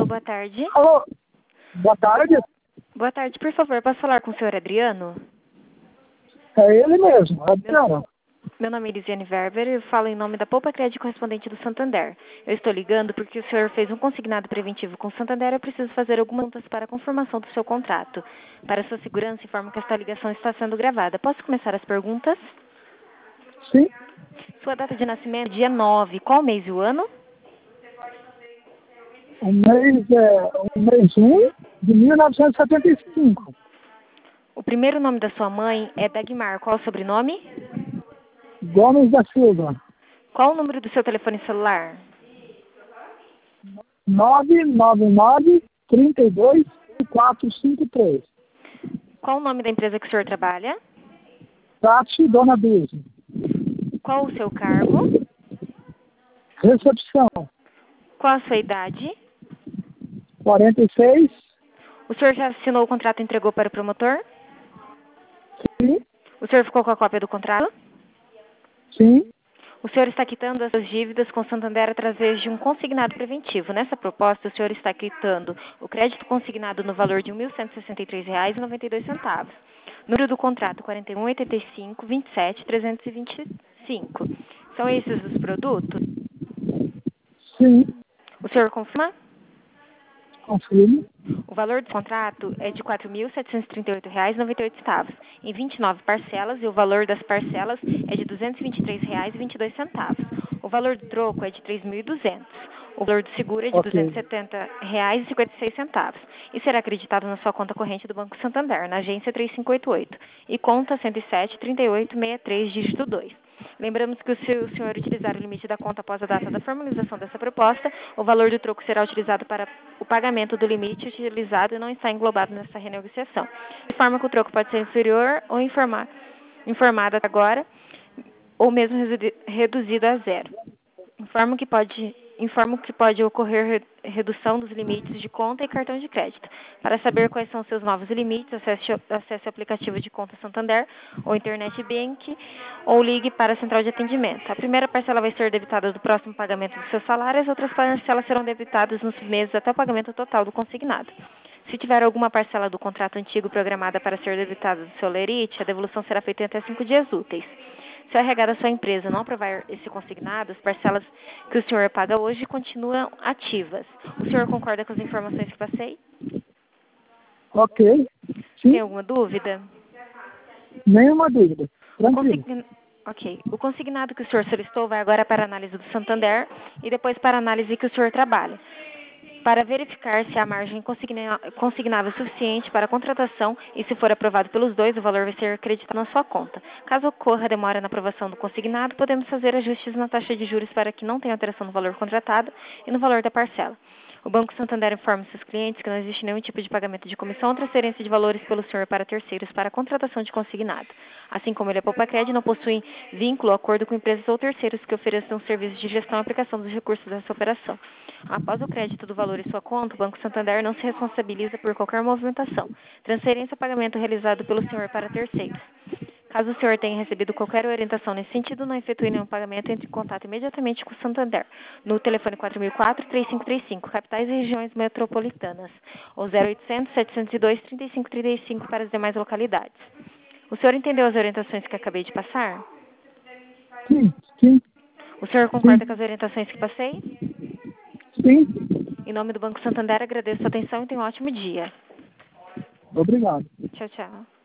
boa tarde. Alô, boa tarde. Boa tarde, por favor, posso falar com o senhor Adriano? É ele mesmo, Adriano. Meu nome é Elisiane Verber e eu falo em nome da Poupa Crédito correspondente do Santander. Eu estou ligando porque o senhor fez um consignado preventivo com o Santander e eu preciso fazer algumas perguntas para a confirmação do seu contrato. Para sua segurança, informo que esta ligação está sendo gravada. Posso começar as perguntas? Sim, Sua data de nascimento é dia 9. Qual mês e o ano? o mês 1 de 1975. O primeiro nome da sua mãe é Dagmar. Qual o sobrenome? Gomes da Silva. Qual o número do seu telefone celular? 999-32-453. Qual o nome da empresa que o senhor trabalha? Tati Dona Bise. Qual o seu cargo? Recepção. Qual a sua idade? 46. O senhor já assinou o contrato e entregou para o promotor? Sim, O senhor ficou com a cópia do contrato? sim. O senhor está quitando as suas dívidas com o Santander através de um consignado preventivo. Nessa proposta, o senhor está quitando o crédito consignado no valor de R$ 1.163,92. Número do contrato 4185-27-325. São esses os produtos? Sim, O senhor confirma? confirmo. O valor do contrato é de R$ 4.738,98 em 29 parcelas e o valor das parcelas é de R$ 223,22. O valor do troco é de R$ 3.200. O valor do seguro é de R$ Ok. 270,56 e será acreditado na sua conta corrente do Banco Santander, na agência 3588 e conta 107-3863, dígito 2. Lembramos que se o senhor utilizar o limite da conta após a data da formalização dessa proposta, o valor do troco será utilizado para o pagamento do limite utilizado e não está englobado nessa renegociação. De forma que o troco pode ser inferior ou informado até agora, ou mesmo reduzido a zero. Informo que pode ocorrer redução dos limites de conta e cartão de crédito. Para saber quais são os seus novos limites, acesse o aplicativo de conta Santander ou Internet Bank ou ligue para a central de atendimento. A primeira parcela vai ser debitada do próximo pagamento do seu salário, as outras parcelas serão debitadas nos meses até o pagamento total do consignado. Se tiver alguma parcela do contrato antigo programada para ser debitada do seu lerite, a devolução será feita em até 5 dias úteis. Se o RH da sua empresa não aprovar esse consignado, as parcelas que o senhor paga hoje continuam ativas. O senhor concorda com as informações que passei? Ok. Tem Sim, alguma dúvida? nenhuma dúvida. O Tranquilo. Ok. O consignado que o senhor solicitou vai agora para a análise do Santander e depois para a análise que o senhor trabalha, para verificar se a margem consignável é suficiente para a contratação e, se for aprovado pelos dois, o valor vai ser acreditado na sua conta. Caso ocorra demora na aprovação do consignado, podemos fazer ajustes na taxa de juros para que não tenha alteração no valor contratado e no valor da parcela. O Banco Santander informa seus clientes que não existe nenhum tipo de pagamento de comissão ou transferência de valores pelo senhor para terceiros para a contratação de consignado. Assim como ele é Poupa-Crédito, não possui vínculo ou acordo com empresas ou terceiros que ofereçam serviços de gestão e aplicação dos recursos dessa operação. Após o crédito do valor em sua conta, o Banco Santander não se responsabiliza por qualquer movimentação, transferência ou pagamento realizado pelo senhor para terceiros. Caso o senhor tenha recebido qualquer orientação nesse sentido, não efetue nenhum pagamento, entre em contato imediatamente com o Santander, no telefone 4004-3535, capitais e regiões metropolitanas, ou 0800-702-3535 para as demais localidades. O senhor entendeu as orientações que acabei de passar? Sim, sim, O senhor concorda com as orientações que passei? sim. Em nome do Banco Santander, agradeço a atenção e tenha um ótimo dia. Obrigado. Tchau, tchau.